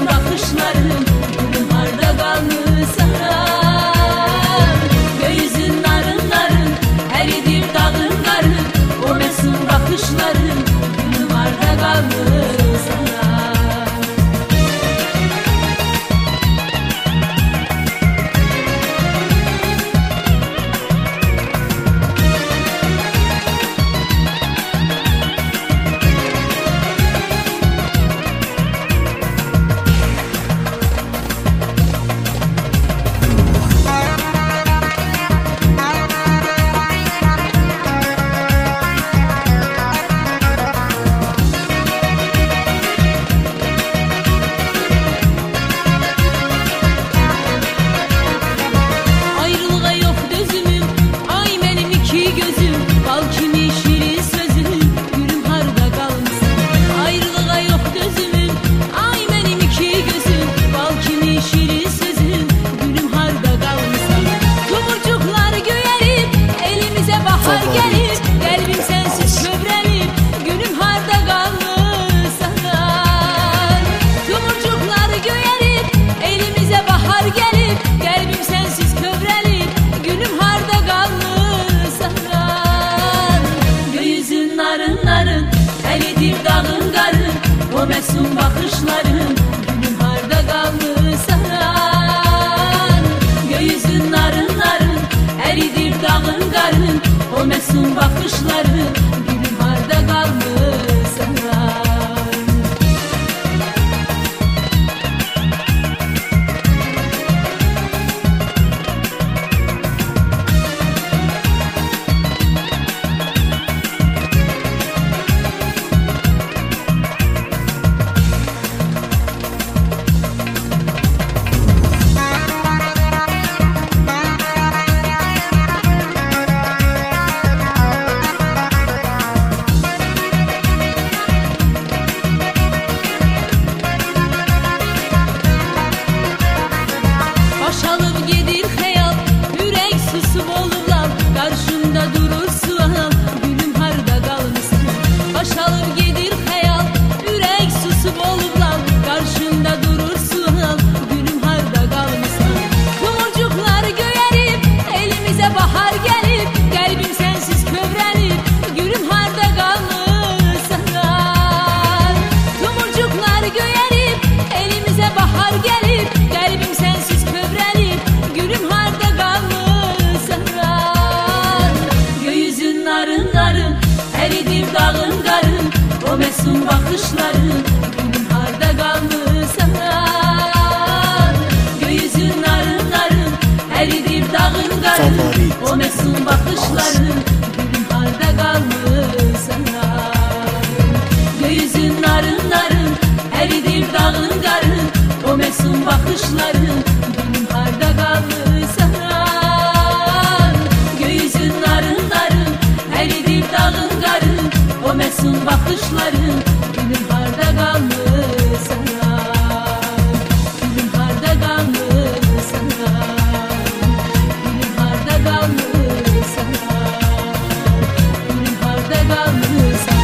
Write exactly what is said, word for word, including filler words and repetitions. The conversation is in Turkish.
bakışların, gülüm harda kalmışsan. Göğüzün narın narın, eridir dağın karın, o mesul bakışların, gülüm harda kalmışsan. O mesul bakışların, gülüm harda kalmışsan. Göğüzün narın narın, eridir dağın karın, o mesul bakışların, gülüm harda kalmışsan. O mesul bakışların, gülüm harda kalmışsan. Göğüzün narın narın, eridir dağın karın, o mesul bakışların, gülüm harda kalmışsan. Göğüzün narın narın, eridir dağın karın, o mesul bakışların, gülüm harda kalmışsan. Göğüzün narın narın, eridir dağın karın, o mesul bakışların, gülüm harda kalmışsan. Gülüm harda kalmışsan. Gülüm harda kalmışsan. Gülüm harda kalmışsan.